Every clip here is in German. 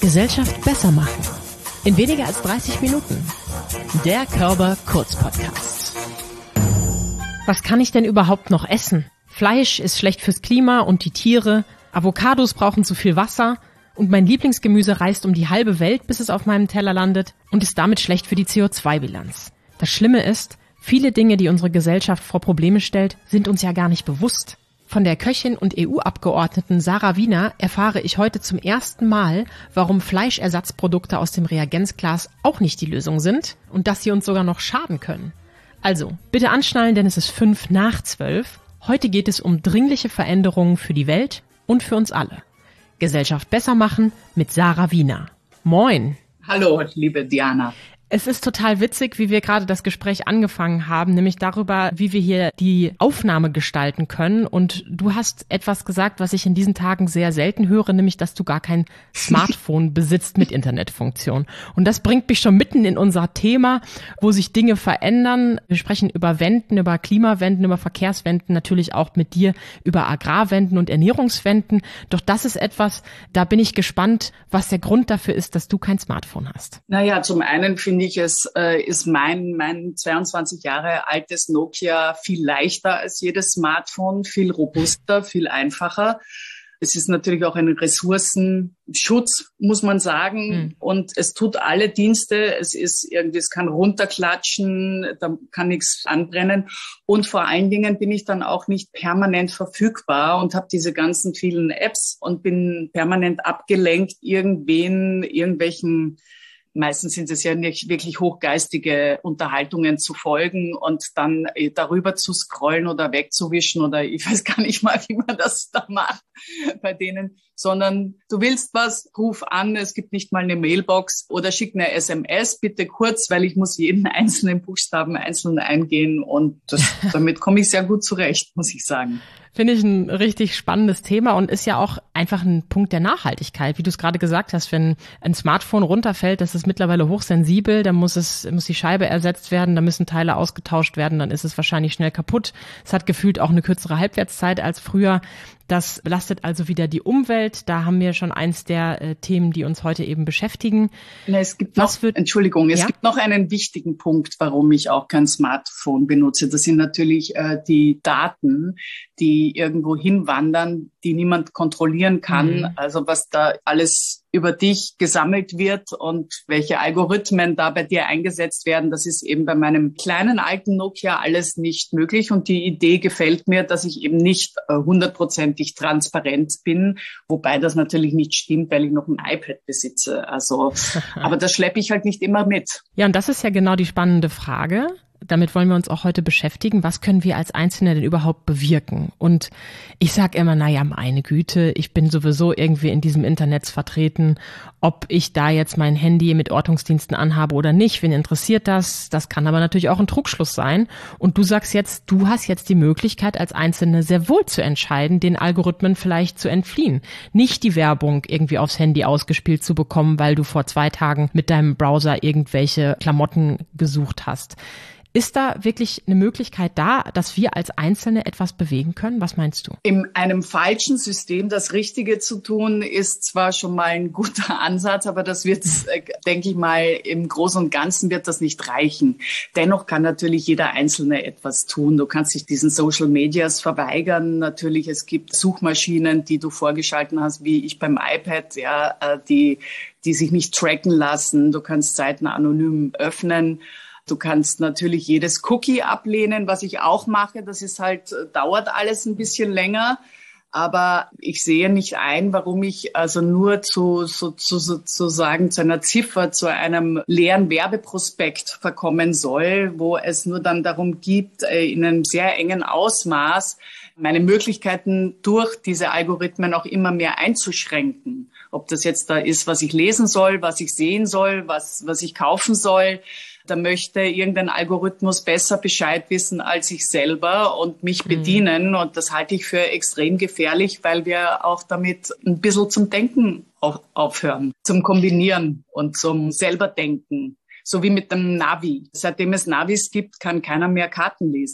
Gesellschaft besser machen. In weniger als 30 Minuten. Der Körber-Kurz-Podcast. Was kann ich denn überhaupt noch essen? Fleisch ist schlecht fürs Klima und die Tiere. Avocados brauchen zu viel Wasser. Und mein Lieblingsgemüse reist um die halbe Welt, bis es auf meinem Teller landet und ist damit schlecht für die CO2-Bilanz. Das Schlimme ist, viele Dinge, die unsere Gesellschaft vor Probleme stellt, sind uns ja gar nicht bewusst. Von der Köchin und EU-Abgeordneten Sarah Wiener erfahre ich heute zum ersten Mal, warum Fleischersatzprodukte aus dem Reagenzglas auch nicht die Lösung sind und dass sie uns sogar noch schaden können. Also, bitte anschnallen, denn es ist 11:55. Heute geht es um dringliche Veränderungen für die Welt und für uns alle. Gesellschaft besser machen mit Sarah Wiener. Moin. Hallo, liebe Diana. Es ist total witzig, wie wir gerade das Gespräch angefangen haben, nämlich darüber, wie wir hier die Aufnahme gestalten können. Und du hast etwas gesagt, was ich in diesen Tagen sehr selten höre, nämlich, dass du gar kein Smartphone besitzt mit Internetfunktion. Und das bringt mich schon mitten in unser Thema, wo sich Dinge verändern. Wir sprechen über Wenden, über Klimawenden, über Verkehrswenden, natürlich auch mit dir über Agrarwenden und Ernährungswenden. Doch das ist etwas, da bin ich gespannt, was der Grund dafür ist, dass du kein Smartphone hast. Naja, zum einen finde ich, es ist mein 22 Jahre altes Nokia viel leichter als jedes Smartphone, viel robuster, viel einfacher. Es ist natürlich auch ein Ressourcenschutz, muss man sagen. Und es tut alle Dienste. Es kann runterklatschen, da kann nichts anbrennen. Und vor allen Dingen bin ich dann auch nicht permanent verfügbar und habe diese ganzen vielen Apps und bin permanent abgelenkt, irgendwelchen meistens sind es ja nicht wirklich hochgeistige Unterhaltungen zu folgen und dann darüber zu scrollen oder wegzuwischen oder ich weiß gar nicht mal, wie man das da macht bei denen, sondern du willst was, ruf an, es gibt nicht mal eine Mailbox oder schick eine SMS, bitte kurz, weil ich muss jeden einzelnen Buchstaben einzeln eingehen und damit komme ich sehr gut zurecht, muss ich sagen. Finde ich ein richtig spannendes Thema und ist ja auch einfach ein Punkt der Nachhaltigkeit. Wie du es gerade gesagt hast, wenn ein Smartphone runterfällt, das ist mittlerweile hochsensibel, dann muss die Scheibe ersetzt werden, dann müssen Teile ausgetauscht werden, dann ist es wahrscheinlich schnell kaputt. Es hat gefühlt auch eine kürzere Halbwertszeit als früher. Das belastet also wieder die Umwelt. Da haben wir schon eins der Themen, die uns heute eben beschäftigen. Es gibt noch einen wichtigen Punkt, warum ich auch kein Smartphone benutze. Das sind natürlich die Daten, die irgendwo hinwandern, die niemand kontrollieren kann. Also was da alles über dich gesammelt wird und welche Algorithmen da bei dir eingesetzt werden, das ist eben bei meinem kleinen alten Nokia alles nicht möglich. Und die Idee gefällt mir, dass ich eben nicht 100%ig transparent bin, wobei das natürlich nicht stimmt, weil ich noch ein iPad besitze. Also, aber das schleppe ich halt nicht immer mit. Ja, und das ist ja genau die spannende Frage. Damit wollen wir uns auch heute beschäftigen. Was können wir als Einzelne denn überhaupt bewirken? Und ich sag immer, naja, meine Güte, ich bin sowieso irgendwie in diesem Internet vertreten. Ob ich da jetzt mein Handy mit Ortungsdiensten anhabe oder nicht, wen interessiert das? Das kann aber natürlich auch ein Trugschluss sein. Und du sagst jetzt, du hast jetzt die Möglichkeit als Einzelne sehr wohl zu entscheiden, den Algorithmen vielleicht zu entfliehen. Nicht die Werbung irgendwie aufs Handy ausgespielt zu bekommen, weil du vor 2 Tagen mit deinem Browser irgendwelche Klamotten gesucht hast. Ist da wirklich eine Möglichkeit da, dass wir als Einzelne etwas bewegen können? Was meinst du? In einem falschen System das Richtige zu tun, ist zwar schon mal ein guter Ansatz, aber das wird, denke ich mal, im Großen und Ganzen wird das nicht reichen. Dennoch kann natürlich jeder Einzelne etwas tun. Du kannst dich diesen Social Medias verweigern. Natürlich, es gibt Suchmaschinen, die du vorgeschalten hast, wie ich beim iPad, ja, die sich nicht tracken lassen. Du kannst Seiten anonym öffnen. Du kannst natürlich jedes Cookie ablehnen, was ich auch mache. Das ist halt, dauert alles ein bisschen länger. Aber ich sehe nicht ein, warum ich also nur sozusagen zu einer Ziffer, zu einem leeren Werbeprospekt verkommen soll, wo es nur dann darum geht, in einem sehr engen Ausmaß meine Möglichkeiten durch diese Algorithmen auch immer mehr einzuschränken. Ob das jetzt da ist, was ich lesen soll, was ich sehen soll, was ich kaufen soll. Da möchte irgendein Algorithmus besser Bescheid wissen als ich selber und mich bedienen. Und das halte ich für extrem gefährlich, weil wir auch damit ein bisschen zum Denken aufhören, zum Kombinieren und zum Selberdenken. So wie mit dem Navi. Seitdem es Navis gibt, kann keiner mehr Karten lesen.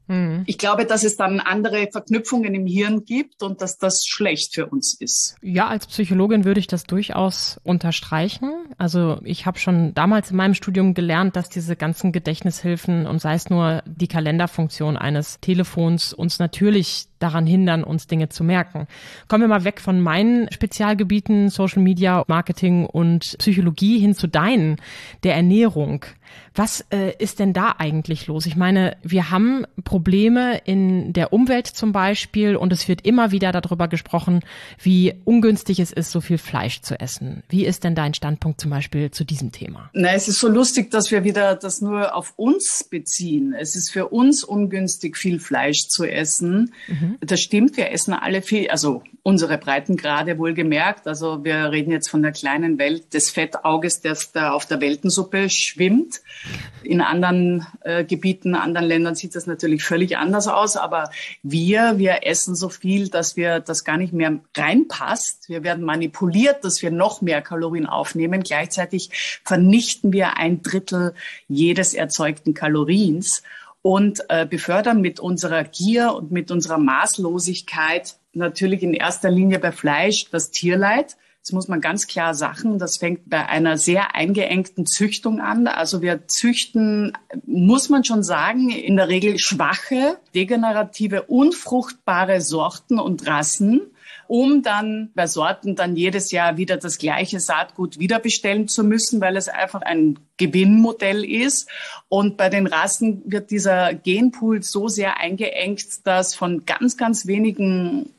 Ich glaube, dass es dann andere Verknüpfungen im Hirn gibt und dass das schlecht für uns ist. Ja, als Psychologin würde ich das durchaus unterstreichen. Also ich habe schon damals in meinem Studium gelernt, dass diese ganzen Gedächtnishilfen und sei es nur die Kalenderfunktion eines Telefons uns natürlich daran hindern, uns Dinge zu merken. Kommen wir mal weg von meinen Spezialgebieten, Social Media, Marketing und Psychologie hin zu deinen, der Ernährung. Was ist denn da eigentlich los? Ich meine, wir haben Probleme in der Umwelt zum Beispiel und es wird immer wieder darüber gesprochen, wie ungünstig es ist, so viel Fleisch zu essen. Wie ist denn dein Standpunkt zum Beispiel zu diesem Thema? Na, es ist so lustig, dass wir wieder das nur auf uns beziehen. Es ist für uns ungünstig, viel Fleisch zu essen. Das stimmt, wir essen alle viel, also unsere Breitengrade wohlgemerkt. Also wir reden jetzt von der kleinen Welt des Fettauges, das da auf der Weltensuppe schwimmt. In anderen Gebieten, anderen Ländern sieht das natürlich völlig anders aus. Aber wir essen so viel, dass wir das gar nicht mehr reinpasst. Wir werden manipuliert, dass wir noch mehr Kalorien aufnehmen. Gleichzeitig vernichten wir 1/3 jedes erzeugten Kaloriens und befördern mit unserer Gier und mit unserer Maßlosigkeit natürlich in erster Linie bei Fleisch das Tierleid. Das muss man ganz klar sagen. Das fängt bei einer sehr eingeengten Züchtung an. Also wir züchten, muss man schon sagen, in der Regel schwache, degenerative, unfruchtbare Sorten und Rassen, um dann bei Sorten dann jedes Jahr wieder das gleiche Saatgut wiederbestellen zu müssen, weil es einfach ein Gewinnmodell ist. Und bei den Rassen wird dieser Genpool so sehr eingeengt, dass von ganz, ganz wenigen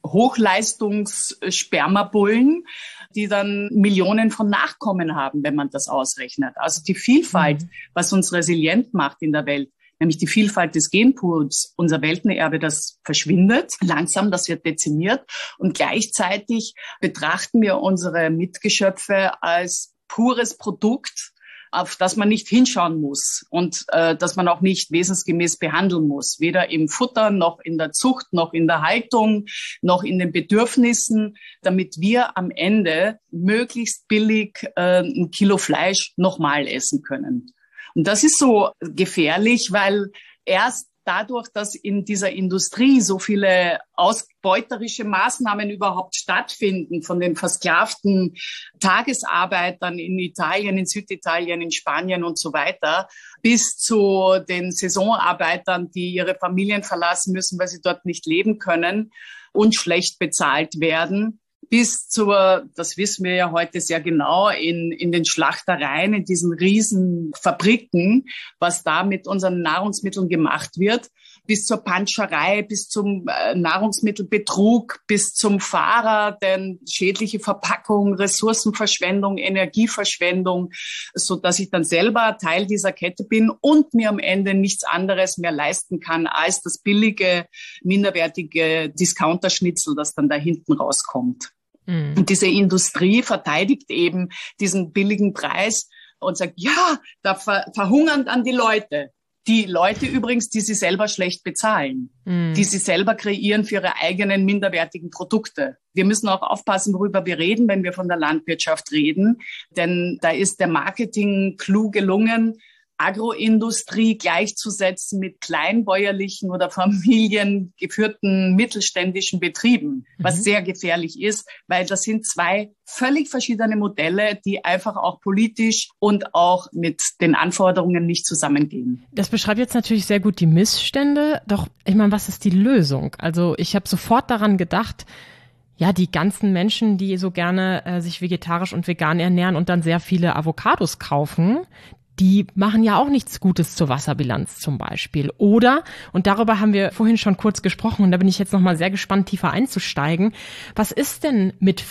Hochleistungsspermabullen, die dann Millionen von Nachkommen haben, wenn man das ausrechnet. Also die Vielfalt, was uns resilient macht in der Welt, nämlich die Vielfalt des Genpools, unser Weltenerbe, das verschwindet langsam, das wird dezimiert. Und gleichzeitig betrachten wir unsere Mitgeschöpfe als pures Produkt, auf das man nicht hinschauen muss und das man auch nicht wesensgemäß behandeln muss. Weder im Futter, noch in der Zucht, noch in der Haltung, noch in den Bedürfnissen, damit wir am Ende möglichst billig 1 Kilo Fleisch nochmal essen können. Und das ist so gefährlich, weil erst dadurch, dass in dieser Industrie so viele ausbeuterische Maßnahmen überhaupt stattfinden, von den versklavten Tagesarbeitern in Italien, in Süditalien, in Spanien und so weiter, bis zu den Saisonarbeitern, die ihre Familien verlassen müssen, weil sie dort nicht leben können und schlecht bezahlt werden, bis zur, das wissen wir ja heute sehr genau, in den Schlachtereien, in diesen riesen Fabriken, was da mit unseren Nahrungsmitteln gemacht wird, bis zur Panscherei, bis zum Nahrungsmittelbetrug, bis zum Fahrer, denn schädliche Verpackung, Ressourcenverschwendung, Energieverschwendung, so dass ich dann selber Teil dieser Kette bin und mir am Ende nichts anderes mehr leisten kann als das billige, minderwertige Discounterschnitzel, das dann da hinten rauskommt. Und diese Industrie verteidigt eben diesen billigen Preis und sagt, ja, da verhungern dann die Leute. Die Leute übrigens, die sie selber schlecht bezahlen, die sie selber kreieren für ihre eigenen minderwertigen Produkte. Wir müssen auch aufpassen, worüber wir reden, wenn wir von der Landwirtschaft reden. Denn da ist der Marketing-Clou gelungen, Agroindustrie gleichzusetzen mit kleinbäuerlichen oder familiengeführten mittelständischen Betrieben, was sehr gefährlich ist, weil das sind 2 völlig verschiedene Modelle, die einfach auch politisch und auch mit den Anforderungen nicht zusammengehen. Das beschreibt jetzt natürlich sehr gut die Missstände, doch ich meine, was ist die Lösung? Also ich habe sofort daran gedacht, ja, die ganzen Menschen, die so gerne sich vegetarisch und vegan ernähren und dann sehr viele Avocados kaufen, die machen ja auch nichts Gutes zur Wasserbilanz zum Beispiel. Oder, und darüber haben wir vorhin schon kurz gesprochen, und da bin ich jetzt nochmal sehr gespannt, tiefer einzusteigen, was ist denn mit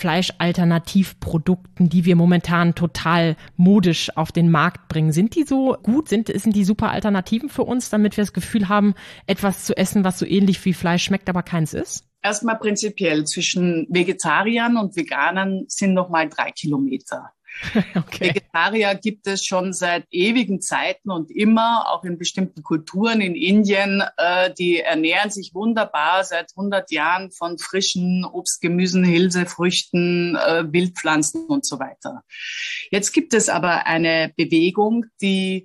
Fleischalternativprodukten, die wir momentan total modisch auf den Markt bringen? Sind die so gut? Sind die super Alternativen für uns, damit wir das Gefühl haben, etwas zu essen, was so ähnlich wie Fleisch schmeckt, aber keins ist? Erstmal prinzipiell, zwischen Vegetariern und Veganern sind nochmal 3 Kilometer. Okay. Vegetarier gibt es schon seit ewigen Zeiten und immer, auch in bestimmten Kulturen in Indien. Die ernähren sich wunderbar seit 100 Jahren von frischen Obst, Gemüsen, Hülsefrüchten, Wildpflanzen und so weiter. Jetzt gibt es aber eine Bewegung, die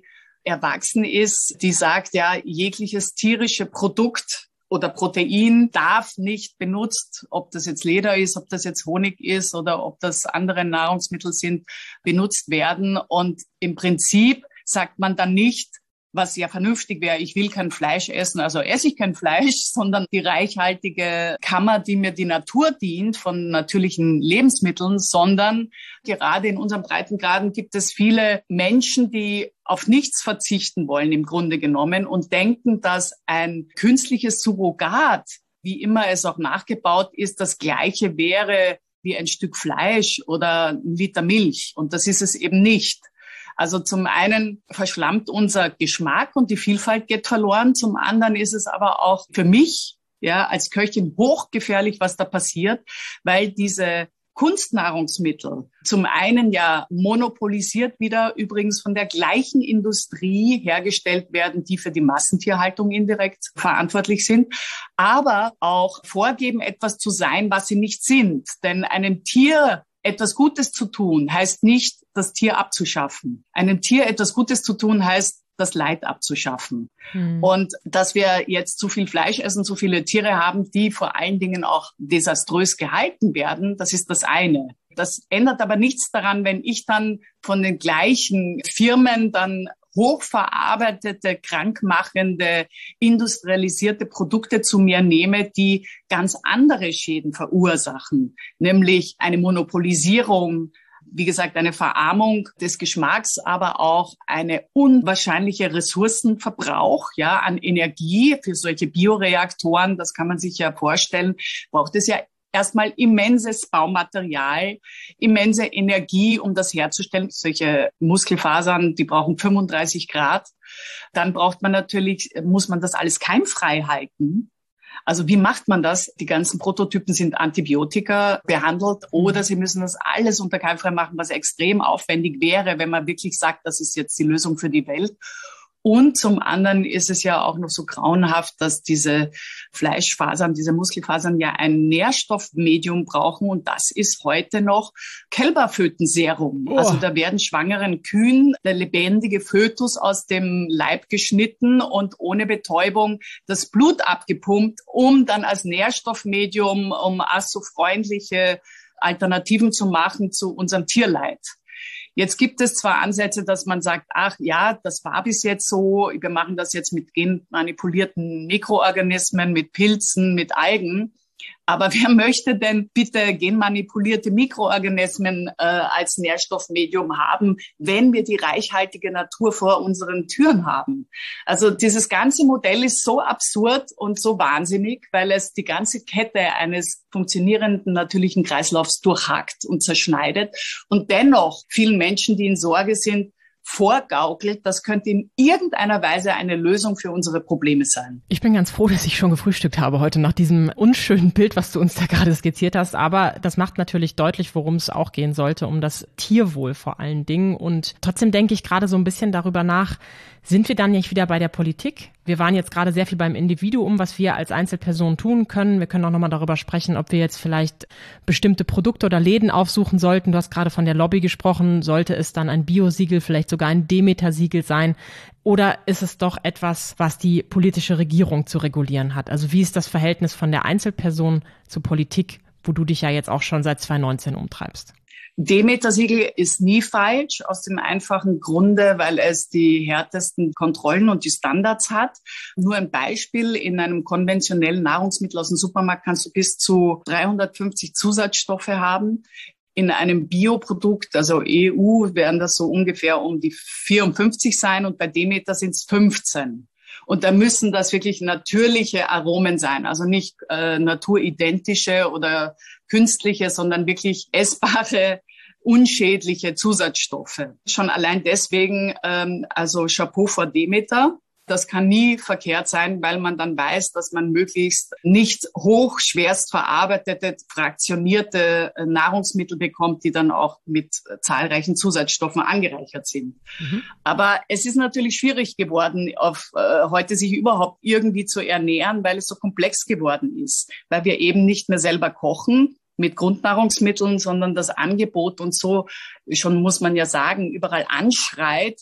erwachsen ist, die sagt, ja, jegliches tierische Produkt oder Protein darf nicht benutzt, ob das jetzt Leder ist, ob das jetzt Honig ist oder ob das andere Nahrungsmittel sind, benutzt werden. Und im Prinzip sagt man dann nicht, was ja vernünftig wäre, ich will kein Fleisch essen, also esse ich kein Fleisch, sondern die reichhaltige Kammer, die mir die Natur dient von natürlichen Lebensmitteln, sondern gerade in unserem Breitengraden gibt es viele Menschen, die auf nichts verzichten wollen im Grunde genommen und denken, dass ein künstliches Surrogat, wie immer es auch nachgebaut ist, das Gleiche wäre wie ein Stück Fleisch oder ein Liter Milch. Und das ist es eben nicht. Also zum einen verschlammt unser Geschmack und die Vielfalt geht verloren. Zum anderen ist es aber auch für mich, ja, als Köchin hochgefährlich, was da passiert, weil diese Kunstnahrungsmittel zum einen ja monopolisiert wieder übrigens von der gleichen Industrie hergestellt werden, die für die Massentierhaltung indirekt verantwortlich sind, aber auch vorgeben, etwas zu sein, was sie nicht sind. Denn einem Tier etwas Gutes zu tun, heißt nicht, das Tier abzuschaffen. Einem Tier etwas Gutes zu tun, heißt, das Leid abzuschaffen. Und dass wir jetzt zu viel Fleisch essen, zu viele Tiere haben, die vor allen Dingen auch desaströs gehalten werden, das ist das eine. Das ändert aber nichts daran, wenn ich dann von den gleichen Firmen dann hochverarbeitete, krankmachende, industrialisierte Produkte zu mir nehme, die ganz andere Schäden verursachen, nämlich eine Monopolisierung, wie gesagt, eine Verarmung des Geschmacks, aber auch eine unwahrscheinliche Ressourcenverbrauch, ja, an Energie für solche Bioreaktoren. Das kann man sich ja vorstellen, braucht es ja erstmal immenses Baumaterial, immense Energie, um das herzustellen. Solche Muskelfasern, die brauchen 35 Grad. Dann muss man das alles keimfrei halten. Also wie macht man das? Die ganzen Prototypen sind Antibiotika behandelt oder sie müssen das alles unter keimfrei machen, was extrem aufwendig wäre, wenn man wirklich sagt, das ist jetzt die Lösung für die Welt. Und zum anderen ist es ja auch noch so grauenhaft, dass diese Fleischfasern, diese Muskelfasern ja ein Nährstoffmedium brauchen. Und das ist heute noch Kälberfötenserum. Oh. Also da werden schwangeren Kühen der lebendige Fötus aus dem Leib geschnitten und ohne Betäubung das Blut abgepumpt, um dann als Nährstoffmedium, um freundliche Alternativen zu machen zu unserem Tierleid. Jetzt gibt es zwar Ansätze, dass man sagt, ach ja, das war bis jetzt so, wir machen das jetzt mit genmanipulierten Mikroorganismen, mit Pilzen, mit Algen. Aber wer möchte denn bitte genmanipulierte Mikroorganismen als Nährstoffmedium haben, wenn wir die reichhaltige Natur vor unseren Türen haben? Also dieses ganze Modell ist so absurd und so wahnsinnig, weil es die ganze Kette eines funktionierenden natürlichen Kreislaufs durchhackt und zerschneidet und dennoch vielen Menschen, die in Sorge sind, vorgaukelt, das könnte in irgendeiner Weise eine Lösung für unsere Probleme sein. Ich bin ganz froh, dass ich schon gefrühstückt habe heute nach diesem unschönen Bild, was du uns da gerade skizziert hast. Aber das macht natürlich deutlich, worum es auch gehen sollte, um das Tierwohl vor allen Dingen. Und trotzdem denke ich gerade so ein bisschen darüber nach, sind wir dann nicht wieder bei der Politik? Wir waren jetzt gerade sehr viel beim Individuum, was wir als Einzelpersonen tun können. Wir können auch nochmal darüber sprechen, ob wir jetzt vielleicht bestimmte Produkte oder Läden aufsuchen sollten. Du hast gerade von der Lobby gesprochen. Sollte es dann ein Biosiegel, vielleicht sogar ein Demeter-Siegel sein? Oder ist es doch etwas, was die politische Regierung zu regulieren hat? Also wie ist das Verhältnis von der Einzelperson zur Politik, wo du dich ja jetzt auch schon seit 2019 umtreibst? Demeter-Siegel ist nie falsch, aus dem einfachen Grunde, weil es die härtesten Kontrollen und die Standards hat. Nur ein Beispiel, in einem konventionellen Nahrungsmittel aus dem Supermarkt kannst du bis zu 350 Zusatzstoffe haben. In einem Bioprodukt, also EU, werden das so ungefähr um die 54 sein und bei Demeter sind es 15. Und da müssen das wirklich natürliche Aromen sein, also nicht naturidentische oder künstliche, sondern wirklich essbare, unschädliche Zusatzstoffe. Schon allein deswegen, also Chapeau vor Demeter. Das kann nie verkehrt sein, weil man dann weiß, dass man möglichst nicht hochschwerst verarbeitete, fraktionierte Nahrungsmittel bekommt, die dann auch mit zahlreichen Zusatzstoffen angereichert sind. Mhm. Aber es ist natürlich schwierig geworden, heute sich überhaupt irgendwie zu ernähren, weil es so komplex geworden ist, weil wir eben nicht mehr selber kochen mit Grundnahrungsmitteln, sondern das Angebot und so schon, muss man ja sagen, überall anschreit,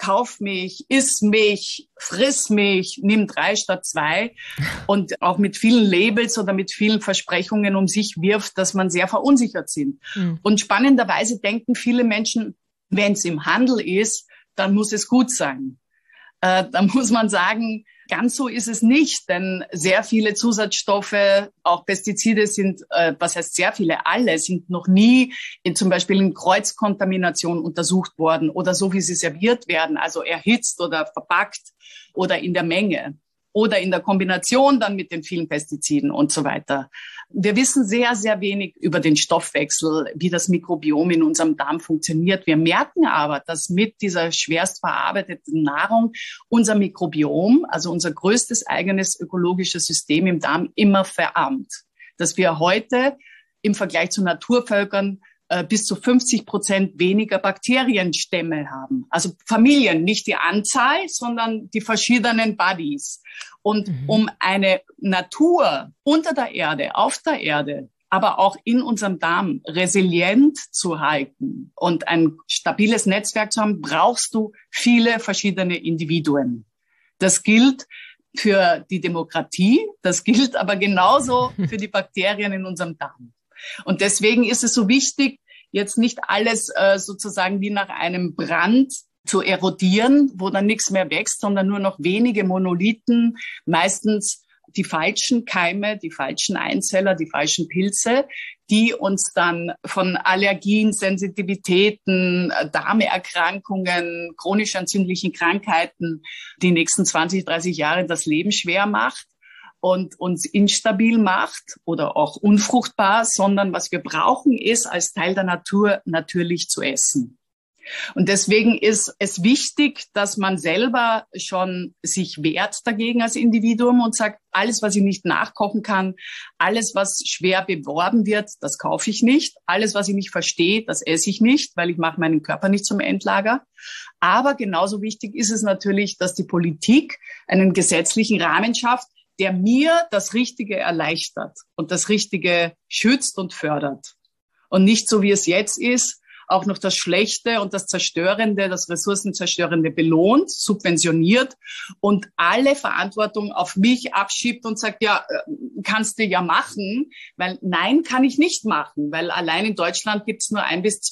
kauf mich, iss mich, friss mich, nimm 3 statt 2 und auch mit vielen Labels oder mit vielen Versprechungen um sich wirft, dass man sehr verunsichert sind. Und spannenderweise denken viele Menschen, wenn es im Handel ist, dann muss es gut sein. Dann muss man sagen, ganz so ist es nicht, denn sehr viele Zusatzstoffe, auch Pestizide sind, was heißt sehr viele, alle sind noch nie zum Beispiel in Kreuzkontamination untersucht worden oder so, wie sie serviert werden, also erhitzt oder verpackt oder in der Menge oder in der Kombination dann mit den vielen Pestiziden und so weiter. Wir wissen sehr, sehr wenig über den Stoffwechsel, wie das Mikrobiom in unserem Darm funktioniert. Wir merken aber, dass mit dieser schwerst verarbeiteten Nahrung unser Mikrobiom, also unser größtes eigenes ökologisches System im Darm, immer verarmt. Dass wir heute im Vergleich zu Naturvölkern bis zu 50% weniger Bakterienstämme haben. Also Familien, nicht die Anzahl, sondern die verschiedenen Buddies. Und um eine Natur unter der Erde, auf der Erde, aber auch in unserem Darm resilient zu halten und ein stabiles Netzwerk zu haben, brauchst du viele verschiedene Individuen. Das gilt für die Demokratie, das gilt aber genauso für die Bakterien in unserem Darm. Und deswegen ist es so wichtig, jetzt nicht alles sozusagen wie nach einem Brand zu erodieren, wo dann nichts mehr wächst, sondern nur noch wenige Monolithen, meistens die falschen Keime, die falschen Einzeller, die falschen Pilze, die uns dann von Allergien, Sensitivitäten, Darmerkrankungen, chronisch entzündlichen Krankheiten die nächsten 20, 30 Jahre das Leben schwer macht und uns instabil macht oder auch unfruchtbar, sondern was wir brauchen ist, als Teil der Natur natürlich zu essen. Und deswegen ist es wichtig, dass man selber schon sich wehrt dagegen als Individuum und sagt, alles, was ich nicht nachkochen kann, alles, was schwer beworben wird, das kaufe ich nicht. Alles, was ich nicht verstehe, das esse ich nicht, weil ich mache meinen Körper nicht zum Endlager. Aber genauso wichtig ist es natürlich, dass die Politik einen gesetzlichen Rahmen schafft, der mir das Richtige erleichtert und das Richtige schützt und fördert. Und nicht so, wie es jetzt ist, auch noch das Schlechte und das Zerstörende, das Ressourcenzerstörende belohnt, subventioniert und alle Verantwortung auf mich abschiebt und sagt, ja, kannst du ja machen, weil nein, kann ich nicht machen, weil allein in Deutschland gibt es nur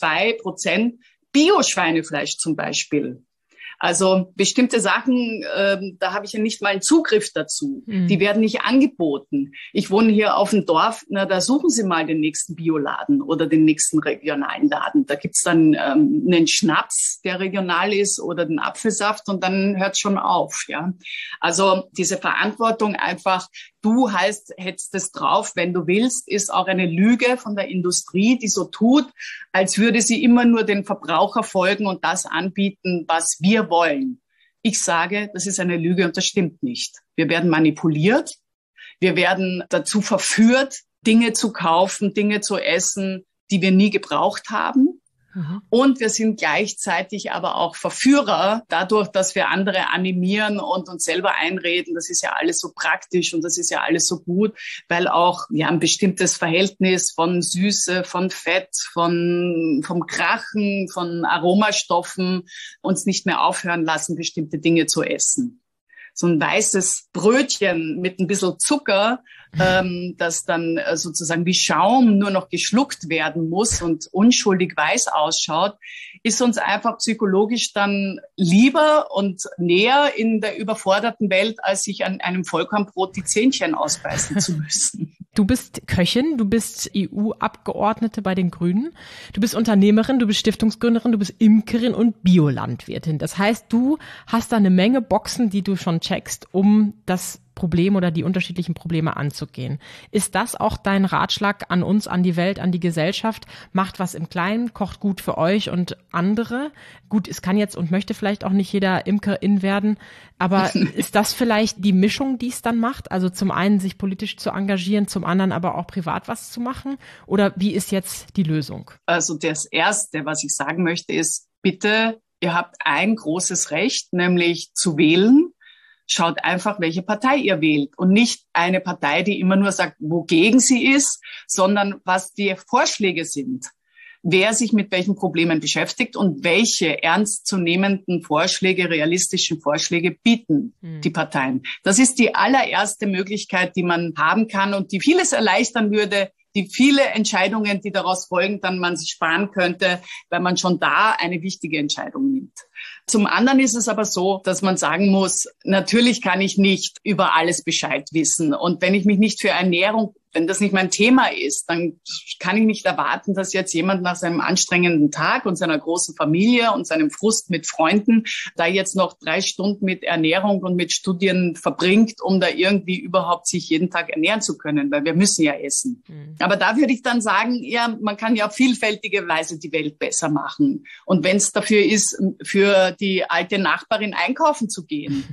1-2% Bio-Schweinefleisch zum Beispiel. Also bestimmte Sachen, da habe ich ja nicht mal einen Zugriff dazu. Die werden nicht angeboten. Ich wohne hier auf dem Dorf, na, da suchen Sie mal den nächsten Bioladen oder den nächsten regionalen Laden. Da gibt's dann einen Schnaps, der regional ist, oder den Apfelsaft und dann hört schon auf. Ja, also diese Verantwortung einfach, du hättest es drauf, wenn du willst, ist auch eine Lüge von der Industrie, die so tut, als würde sie immer nur den Verbraucher folgen und das anbieten, was wir wollen. Ich sage, das ist eine Lüge und das stimmt nicht. Wir werden manipuliert, wir werden dazu verführt, Dinge zu kaufen, Dinge zu essen, die wir nie gebraucht haben. Und wir sind gleichzeitig aber auch Verführer, dadurch, dass wir andere animieren und uns selber einreden, das ist ja alles so praktisch und das ist ja alles so gut, weil auch ein bestimmtes Verhältnis von Süße, von Fett, vom Krachen, von Aromastoffen uns nicht mehr aufhören lassen, bestimmte Dinge zu essen. So ein weißes Brötchen mit ein bisschen Zucker, das dann sozusagen wie Schaum nur noch geschluckt werden muss und unschuldig weiß ausschaut, ist uns einfach psychologisch dann lieber und näher in der überforderten Welt, als sich an einem Vollkornbrot die Zähnchen ausbeißen zu müssen. Du bist Köchin, du bist EU-Abgeordnete bei den Grünen, du bist Unternehmerin, du bist Stiftungsgründerin, du bist Imkerin und Biolandwirtin. Das heißt, du hast da eine Menge Boxen, die du schon checkst, um das Problem oder die unterschiedlichen Probleme anzugehen. Ist das auch dein Ratschlag an uns, an die Welt, an die Gesellschaft? Macht was im Kleinen, kocht gut für euch und andere. Gut, es kann jetzt und möchte vielleicht auch nicht jeder Imkerin werden, aber ist das vielleicht die Mischung, die es dann macht? Also zum einen sich politisch zu engagieren, zum anderen aber auch privat was zu machen? Oder wie ist jetzt die Lösung? Also das Erste, was ich sagen möchte, ist, bitte, ihr habt ein großes Recht, nämlich zu wählen. Schaut einfach, welche Partei ihr wählt und nicht eine Partei, die immer nur sagt, wogegen sie ist, sondern was die Vorschläge sind. wer sich mit welchen Problemen beschäftigt und welche ernstzunehmenden Vorschläge, realistischen Vorschläge bieten die Parteien. Das ist die allererste Möglichkeit, die man haben kann und die vieles erleichtern würde, die viele Entscheidungen, die daraus folgen, dann man sich sparen könnte, weil man schon da eine wichtige Entscheidung nimmt. Zum anderen ist es aber so, dass man sagen muss, natürlich kann ich nicht über alles Bescheid wissen. Und wenn ich mich nicht für Ernährung, wenn das nicht mein Thema ist, dann kann ich nicht erwarten, dass jetzt jemand nach seinem anstrengenden Tag und seiner großen Familie und seinem Frust mit Freunden da jetzt noch 3 Stunden mit Ernährung und mit Studien verbringt, um da irgendwie überhaupt sich jeden Tag ernähren zu können, weil wir müssen ja essen. Aber da würde ich dann sagen, ja, man kann ja auf vielfältige Weise die Welt besser machen. Und wenn es dafür ist, für die alte Nachbarin einkaufen zu gehen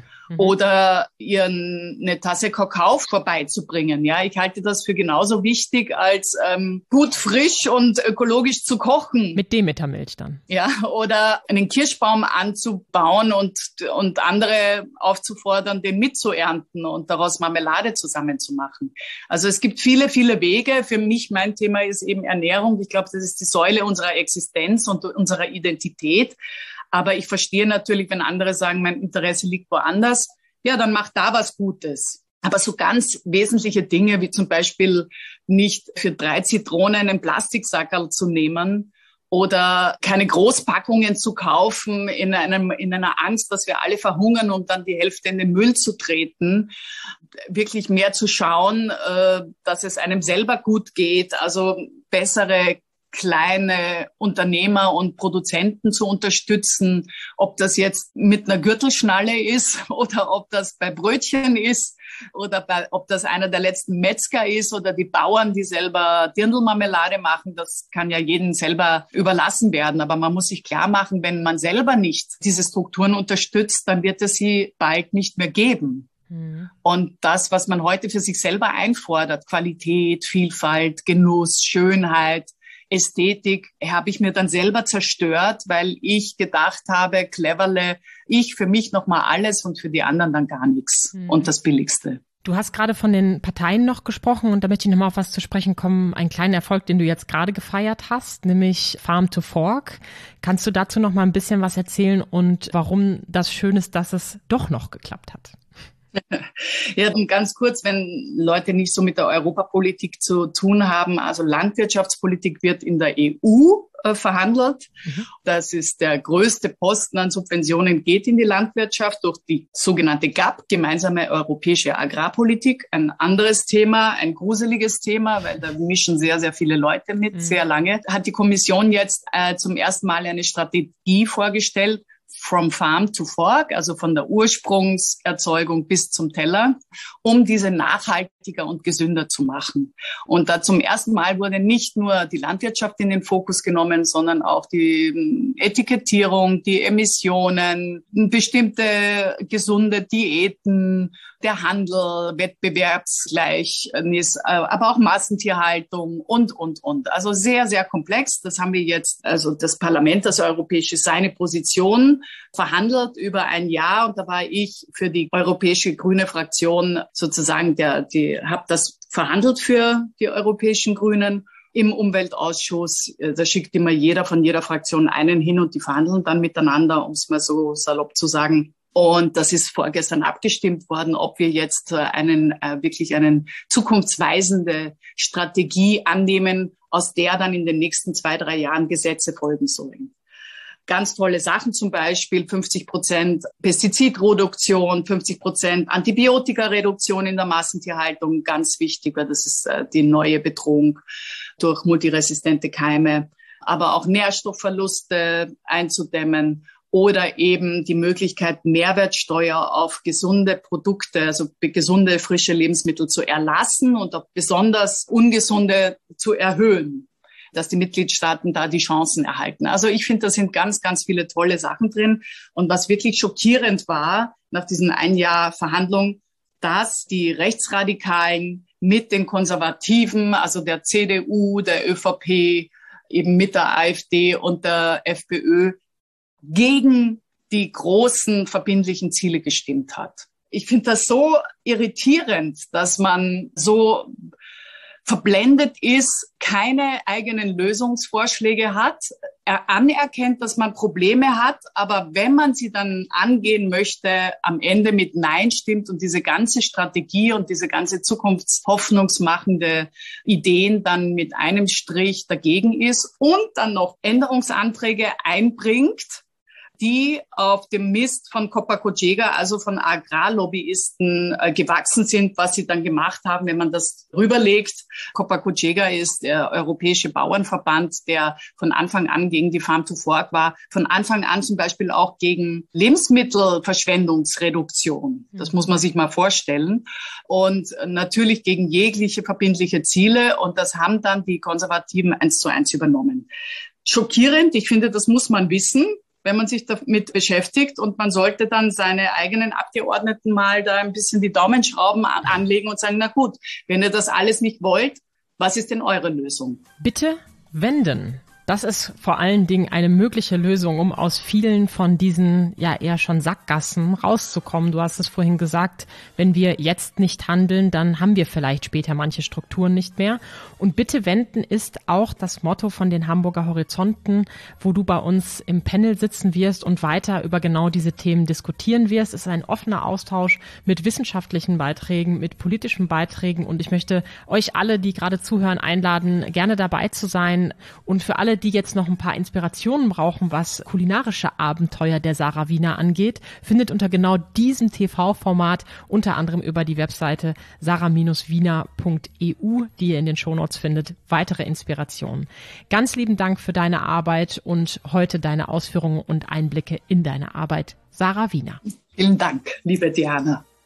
oder ihr eine Tasse Kakao vorbeizubringen. Ja, ich halte das für genauso wichtig, als gut frisch und ökologisch zu kochen. Mit Demetermilch dann. Ja, oder einen Kirschbaum anzubauen und andere aufzufordern, den mitzuernten und daraus Marmelade zusammenzumachen. Also es gibt viele, viele Wege. Für mich, mein Thema ist eben Ernährung. Ich glaube, das ist die Säule unserer Existenz und unserer Identität. Aber ich verstehe natürlich, wenn andere sagen, mein Interesse liegt woanders, ja, dann macht da was Gutes. Aber so ganz wesentliche Dinge, wie zum Beispiel nicht für 3 Zitronen einen Plastiksackerl zu nehmen oder keine Großpackungen zu kaufen in einer Angst, dass wir alle verhungern und dann die Hälfte in den Müll zu treten, wirklich mehr zu schauen, dass es einem selber gut geht, also bessere kleine Unternehmer und Produzenten zu unterstützen, ob das jetzt mit einer Gürtelschnalle ist oder ob das bei Brötchen ist oder ob das einer der letzten Metzger ist oder die Bauern, die selber Dirndlmarmelade machen. Das kann ja jedem selber überlassen werden. Aber man muss sich klar machen, wenn man selber nicht diese Strukturen unterstützt, dann wird es sie bald nicht mehr geben. Und das, was man heute für sich selber einfordert, Qualität, Vielfalt, Genuss, Schönheit, Ästhetik, habe ich mir dann selber zerstört, weil ich gedacht habe, cleverle, ich für mich nochmal alles und für die anderen dann gar nichts und das Billigste. Du hast gerade von den Parteien noch gesprochen und da möchte ich nochmal auf was zu sprechen kommen. Ein kleiner Erfolg, den du jetzt gerade gefeiert hast, nämlich Farm to Fork. Kannst du dazu noch mal ein bisschen was erzählen und warum das schön ist, dass es doch noch geklappt hat? Ja, und ganz kurz, wenn Leute nicht so mit der Europapolitik zu tun haben, also Landwirtschaftspolitik wird in der EU verhandelt. Das ist der größte Posten an Subventionen, geht in die Landwirtschaft durch die sogenannte GAP, gemeinsame europäische Agrarpolitik. Ein anderes Thema, ein gruseliges Thema, weil da mischen sehr, sehr viele Leute mit, sehr lange. Hat die Kommission jetzt zum ersten Mal eine Strategie vorgestellt, From Farm to Fork, also von der Ursprungserzeugung bis zum Teller, um diese nachhaltiger und gesünder zu machen. Und da zum ersten Mal wurde nicht nur die Landwirtschaft in den Fokus genommen, sondern auch die Etikettierung, die Emissionen, bestimmte gesunde Diäten, der Handel, Wettbewerbsgleichnis, aber auch Massentierhaltung und. Also sehr, sehr komplex. Das haben wir jetzt, also das Parlament, das Europäische, seine Position verhandelt über ein Jahr. Und da war ich für die Europäische Grüne Fraktion sozusagen habe das verhandelt für die Europäischen Grünen im Umweltausschuss. Da schickt immer jeder von jeder Fraktion einen hin und die verhandeln dann miteinander, um es mal so salopp zu sagen. Und das ist vorgestern abgestimmt worden, ob wir jetzt wirklich eine zukunftsweisende Strategie annehmen, aus der dann in den nächsten 2-3 Jahren Gesetze folgen sollen. Ganz tolle Sachen, zum Beispiel 50% Pestizidreduktion, 50% Antibiotikareduktion in der Massentierhaltung, ganz wichtig, weil das ist die neue Bedrohung durch multiresistente Keime, aber auch Nährstoffverluste einzudämmen. Oder eben die Möglichkeit, Mehrwertsteuer auf gesunde Produkte, also gesunde, frische Lebensmittel zu erlassen und auf besonders ungesunde zu erhöhen, dass die Mitgliedstaaten da die Chancen erhalten. Also ich finde, da sind ganz, ganz viele tolle Sachen drin. Und was wirklich schockierend war, nach diesen 1 Jahr Verhandlung, dass die Rechtsradikalen mit den Konservativen, also der CDU, der ÖVP, eben mit der AfD und der FPÖ, gegen die großen verbindlichen Ziele gestimmt hat. Ich finde das so irritierend, dass man so verblendet ist, keine eigenen Lösungsvorschläge hat, er anerkennt, dass man Probleme hat, aber wenn man sie dann angehen möchte, am Ende mit Nein stimmt und diese ganze Strategie und diese ganze zukunftshoffnungsmachende Ideen dann mit einem Strich dagegen ist und dann noch Änderungsanträge einbringt, die auf dem Mist von Copa-Cogeca, also von Agrarlobbyisten, gewachsen sind, was sie dann gemacht haben, wenn man das rüberlegt. Copa-Cogeca ist der europäische Bauernverband, der von Anfang an gegen die Farm to Fork war, von Anfang an zum Beispiel auch gegen Lebensmittelverschwendungsreduktion. Das muss man sich mal vorstellen. Und natürlich gegen jegliche verbindliche Ziele. Und das haben dann die Konservativen 1:1 übernommen. Schockierend, ich finde, das muss man wissen, wenn man sich damit beschäftigt, und man sollte dann seine eigenen Abgeordneten mal da ein bisschen die Daumenschrauben anlegen und sagen, na gut, wenn ihr das alles nicht wollt, was ist denn eure Lösung? Bitte wenden. Das ist vor allen Dingen eine mögliche Lösung, um aus vielen von diesen ja eher schon Sackgassen rauszukommen. Du hast es vorhin gesagt, wenn wir jetzt nicht handeln, dann haben wir vielleicht später manche Strukturen nicht mehr. Und bitte wenden ist auch das Motto von den Hamburger Horizonten, wo du bei uns im Panel sitzen wirst und weiter über genau diese Themen diskutieren wirst. Es ist ein offener Austausch mit wissenschaftlichen Beiträgen, mit politischen Beiträgen, und ich möchte euch alle, die gerade zuhören, einladen, gerne dabei zu sein. Und für alle, die jetzt noch ein paar Inspirationen brauchen, was kulinarische Abenteuer der Sarah Wiener angeht, findet unter genau diesem TV-Format, unter anderem über die Webseite sarah-wiener.eu, die ihr in den Shownotes findet, weitere Inspirationen. Ganz lieben Dank für deine Arbeit und heute deine Ausführungen und Einblicke in deine Arbeit, Sarah Wiener. Vielen Dank, liebe Diana.